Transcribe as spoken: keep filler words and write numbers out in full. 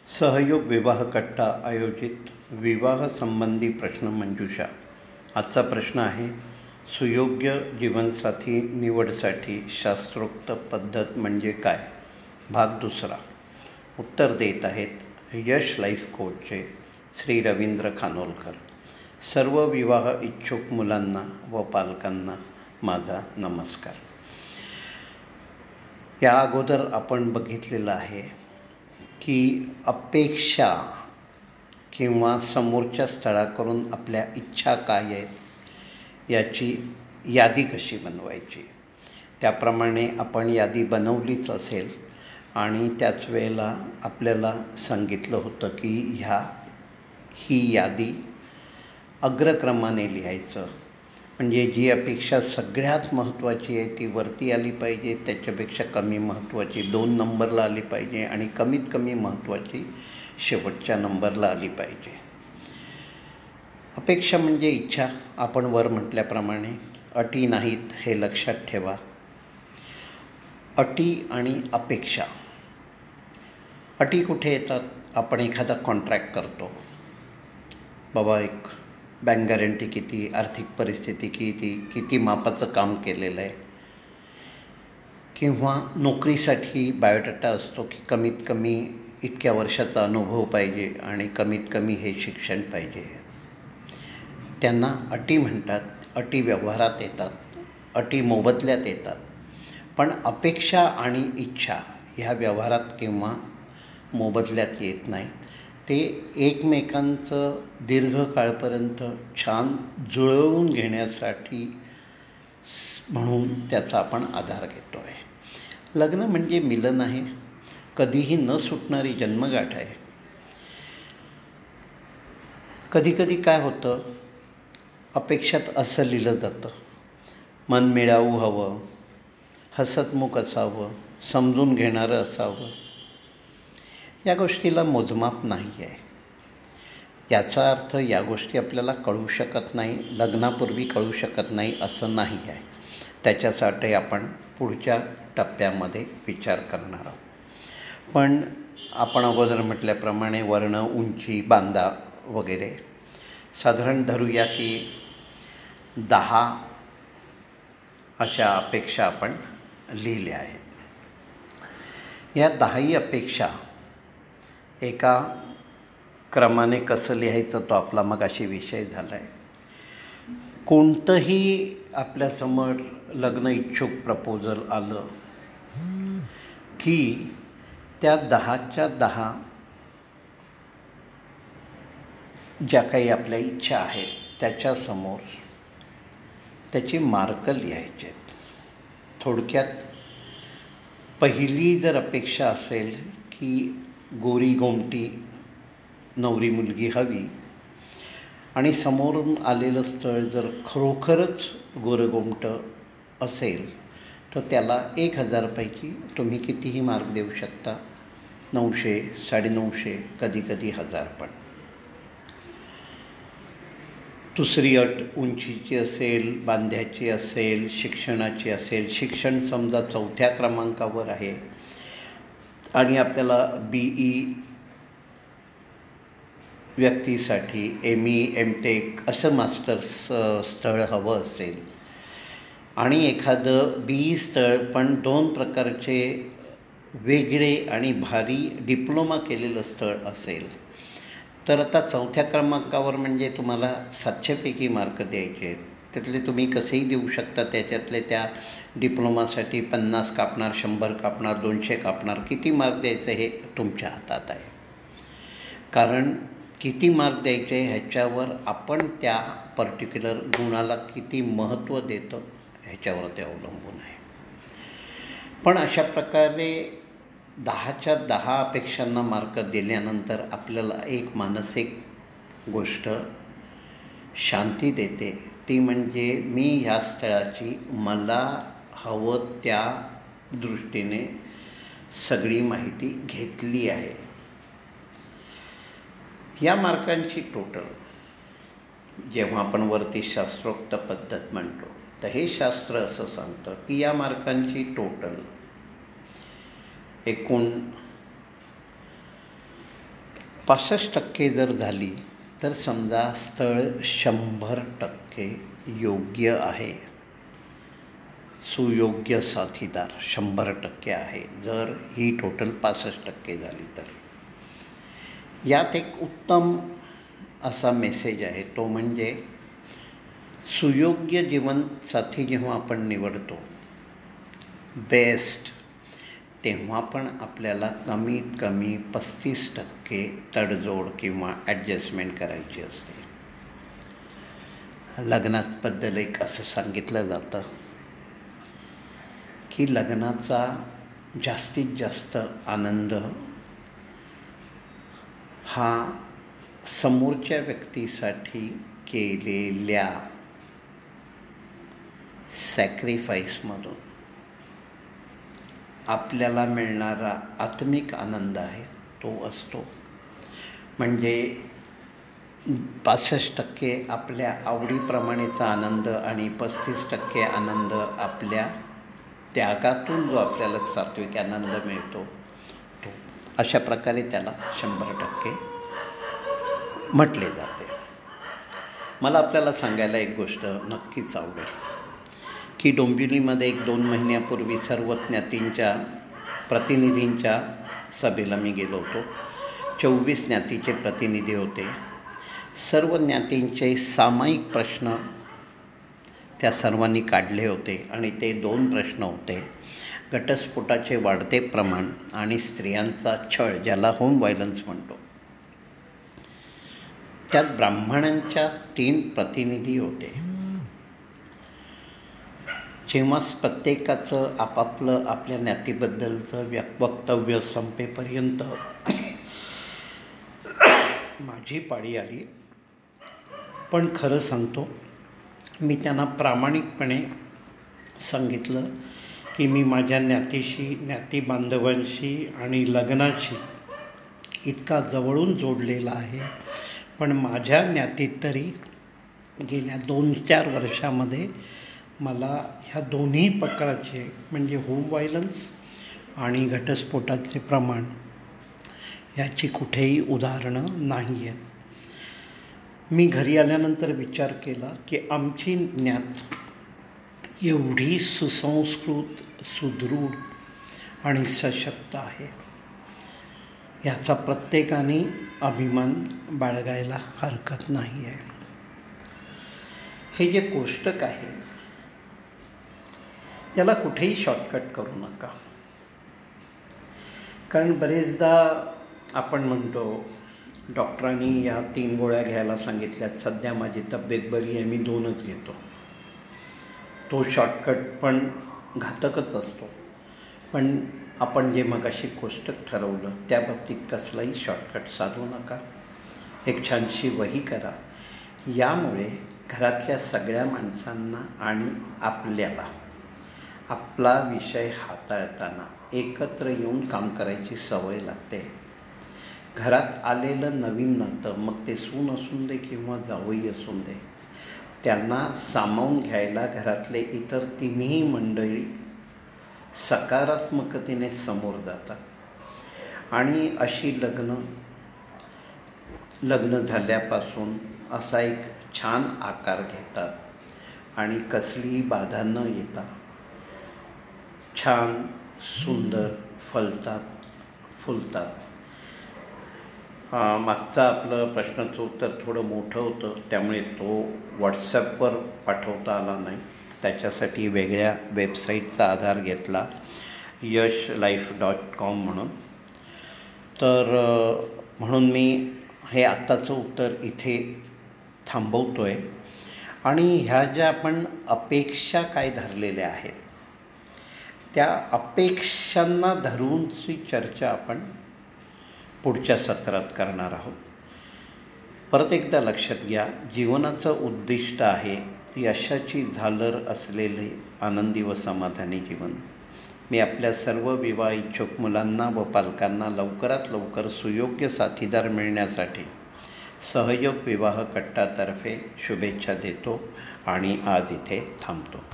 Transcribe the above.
सहयोग विवाह कट्टा आयोजित विवाह संबंधी प्रश्न मंजुषा. आजचा प्रश्न आहे, सुयोग्य जीवनसाथी निवडसाठी शास्त्रोक्त पद्धत म्हणजे काय? भाग दुसरा. उत्तर देत आहेत यश लाईफ कोचचे श्री रवींद्र खानोलकर. सर्व विवाह इच्छुक मुलांना व पालकांना माझा नमस्कार. या अगोदर आपण बघितलेलं आहे की अपेक्षा किंवा समोरच्या स्थळाकडून आपल्या इच्छा काय आहेत याची यादी कशी बनवायची. त्याप्रमाणे आपण यादी बनवलीच असेल आणि त्याच वेळेला आपल्याला सांगितलं होतं की ह्या ही यादी अग्रक्रमाने लिहायचं. म्हणजे जी अपेक्षा सगळ्यात महत्त्वाची आहे ती वरती आली पाहिजे, त्याच्यापेक्षा कमी महत्त्वाची दोन नंबरला आली पाहिजे आणि कमीत कमी महत्त्वाची शेवटच्या नंबरला आली पाहिजे. अपेक्षा म्हणजे इच्छा. आपण वर म्हटल्याप्रमाणे अटी नाहीत हे लक्षात ठेवा. अटी आणि अपेक्षा. अटी कुठे येतात? आपण एखादा कॉन्ट्रॅक्ट करतो, बाबा एक बँक गॅरंटी किती, आर्थिक परिस्थिती किती, किती मापाचं काम केलेलं आहे, किंवा नोकरीसाठी बायोडाटा असतो की कमीत कमी इतक्या वर्षाचा अनुभव पाहिजे आणि कमीत कमी हे शिक्षण पाहिजे. त्यांना अटी म्हणतात. अटी व्यवहारात येतात, अटी मोबदल्यात येतात. पण अपेक्षा आणि इच्छा ह्या व्यवहारात किंवा मोबदल्यात येत नाहीत. ते एकमेकांचं दीर्घकाळपर्यंत छान जुळवून घेण्यासाठी म्हणून त्याचा आपण आधार घेतो आहे. लग्न म्हणजे मिलन आहे, कधीही न सुटणारी जन्मगाठ आहे. कधीकधी काय होतं, अपेक्षात असं लिहिलं जातं, मन मिळावू हवं, हसतमुख असावं, समजून घेणारं असावं. या गोष्टीला मोजमाप नाही आहे. याचा अर्थ या गोष्टी आपल्याला कळू शकत नाही, लग्नापूर्वी कळू शकत नाही असं नाही आहे. त्याच्यासाठी आपण पुढच्या टप्प्यामध्ये विचार करणार आहोत. पण आपण अगोदर म्हटल्याप्रमाणे वर्ण, उंची, बांधा वगैरे साधारण धरूया की दहा अशा अपेक्षा आपण लिहिल्या आहेत. या दहाही अपेक्षा एका क्रमाने कसं लिहायचं तो आपला मगाशी विषय झाला आहे. कोणतंही आपल्यासमोर लग्न इच्छुक प्रपोजल आलं की त्या दहाच्या दहा ज्या काही आपल्या इच्छा आहेत त्याच्यासमोर त्याची मार्क लिहायचे आहेत. थोडक्यात पहिली जर अपेक्षा असेल की गोरी गोमटी नवरी मुलगी हवी आणि समोरून आलेलं स्थळ जर खरोखरच गोरगोमटं असेल तर त्याला एक हजारपैकी तुम्ही कितीही मार्क देऊ शकता. नऊशे, साडेनऊशे, कधीकधी हजार. पण दुसरी अट उंचीची असेल, बांध्याची असेल, शिक्षणाची असेल. शिक्षण समजा चौथ्या क्रमांकावर आहे आणि आपल्याला बी ई व्यक्तीसाठी एम ई, एम टेक असं मास्टर्स स्थळ हवं असेल आणि एखादं बी ई स्थळ पण दोन प्रकारचे वेगळे आणि भारी डिप्लोमा केलेलं स्थळ असेल तर आता चौथ्या क्रमांकावर म्हणजे तुम्हाला सातशेपैकी मार्क द्यायचे आहेत. त्यातले तुम्ही कसेही देऊ शकता. त्याच्यातले त्या डिप्लोमासाठी पन्नास कापणार, शंभर कापणार, दोनशे कापणार. किती मार्क द्यायचं हे तुमच्या हातात आहे. कारण किती मार्क द्यायचे ह्याच्यावर आपण त्या पर्टिक्युलर गुणाला किती महत्त्व देतो ह्याच्यावर ते अवलंबून आहे. पण अशा प्रकारे दहाच्या दहा अपेक्षांना मार्क दिल्यानंतर आपल्याला एक मानसिक गोष्ट शांती देते. ती म्हणजे मी ह्या स्थळाची मला हवं त्या दृष्टीने सगळी माहिती घेतली आहे. या मार्कांची टोटल जेव्हा आपण वरती शास्त्रोक्त पद्धत म्हणतो तर हे शास्त्र असं सांगतं की या मार्कांची टोटल एकूण पासष्ट टक्के जर झाली तर समजा स्थळ शंभर टक्के योग्य आहे, सुयोग्य साथीदार शंभर टक्के आहे. जर ही टोटल पासष्ट टक्के झाली तर यात एक उत्तम असा मेसेज आहे, तो म्हणजे सुयोग्य जीवनसाथी जेव्हा आपण निवडतो बेस्ट, तेव्हा पण आपल्याला कमीत कमी पस्तीस टक्के तडजोड किंवा ॲडजस्टमेंट करायची असते. लग्नाबद्दल एक असं सांगितलं जातं की लग्नाचा जास्तीत जास्त आनंद हा समोरच्या व्यक्तीसाठी केलेल्या सॅक्रिफाईसमधून आपल्याला मिळणारा आत्मिक आनंद आहे तो असतो. म्हणजे पासष्ट टक्के आपल्या आवडीप्रमाणेचा आनंद आणि पस्तीस टक्के आनंद आपल्या त्यागातून जो आपल्याला सात्विक आनंद मिळतो तो, अशा प्रकारे त्याला शंभर टक्के म्हटले जाते. मला आपल्याला सांगायला एक गोष्ट नक्कीच आवडेल की डोंबिवलीमध्ये एक दोन महिन्यापूर्वी सर्व ज्ञातींच्या प्रतिनिधींच्या सभेला मी गेलो होतो. चोवीस ज्ञातीचे प्रतिनिधी होते. सर्व ज्ञातींचे सामायिक प्रश्न त्या सर्वांनी काढले होते आणि ते दोन प्रश्न होते: घटस्फोटाचे वाढते प्रमाण आणि स्त्रियांचा छळ, ज्याला होम व्हायलन्स म्हणतो. त्यात ब्राह्मणांच्या तीन प्रतिनिधी होते. जेव्हा प्रत्येकाचं आपापलं आपल्या ज्ञातीबद्दलचं व्यक् वक्तव्य संपेपर्यंत माझी पाळी आली. पण खरं सांगतो, मी त्यांना प्रामाणिकपणे सांगितलं की मी माझ्या ज्ञातीशी, ज्ञाती बांधवांशी आणि लग्नाशी इतका जवळून जोडलेला आहे, पण माझ्या ज्ञातीत तरी गेल्या दोन चार वर्षामध्ये मला ह्या दोन्ही प्रकारचे म्हणजे होम व्हायलन्स आणि घटस्फोटाचे प्रमाण याची कुठेही उदाहरणं नाही आहेत. मी घरी आल्यानंतर विचार केला की आमची ज्ञात एवढी सुसंस्कृत, सुदृढ आणि सशक्त आहे, याचा प्रत्येकाने अभिमान बाळगायला हरकत नाही आहे. हे जे कोष्टक आहे याला कुठेही शॉर्टकट करू नका. कारण बरेचदा आपण म्हणतो डॉक्टरांनी या तीन गोळ्या घ्यायला सांगितल्यात, सध्या माझी तब्येत बरी आहे, मी दोनच घेतो. तो शॉर्टकट पण घातकच असतो. पण आपण जे मगाशी कोष्टक ठरवलं त्या बाबतीत कसलाही शॉर्टकट साधू नका. एक छानशी वही करा. यामुळे घरातल्या सगळ्या माणसांना आणि आपल्याला आपला विषय हाताळताना एकत्र येऊन काम करायची सवय लागते. घरात आलेलं नवीन नातं, मग ते सून असून दे किंवा जावई असून दे, त्यांना सामावून घ्यायला घरातले इतर तिन्ही मंडळी सकारात्मकतेने समोर जातात. आणि अशी लग्न लग्न झाल्यापासून असा एक छान आकार घेतात आणि कसलीही बाधा न येता छान सुंदर फलतात, फुलतात. मागचं आपलं प्रश्नाचं उत्तर थोडं मोठं होतं, त्यामुळे तो व्हॉट्सॲपवर पाठवता आला नाही. त्याच्यासाठी वेगळ्या वेबसाईटचा आधार घेतला, यश लाईफ डॉट कॉम म्हणून. तर म्हणून मी हे आत्ताचं उत्तर इथे थांबवतो आहे. आणि ह्या ज्या आपण अपेक्षा काय धरलेल्या आहेत, त्या अपेक्षांना धरूनची चर्चा आपण पुढच्या सत्रात करणार आहोत. परत एकदा लक्षात घ्या, जीवनाचं उद्दिष्ट आहे यशाची झालर असलेले आनंदी व समाधानी जीवन. मी आपल्या सर्व विवाह इच्छुक मुलांना व पालकांना लवकरात लवकर सुयोग्य साथीदार मिळण्यासाठी सहयोग विवाह कट्टातर्फे शुभेच्छा देतो आणि आज इथे थांबतो.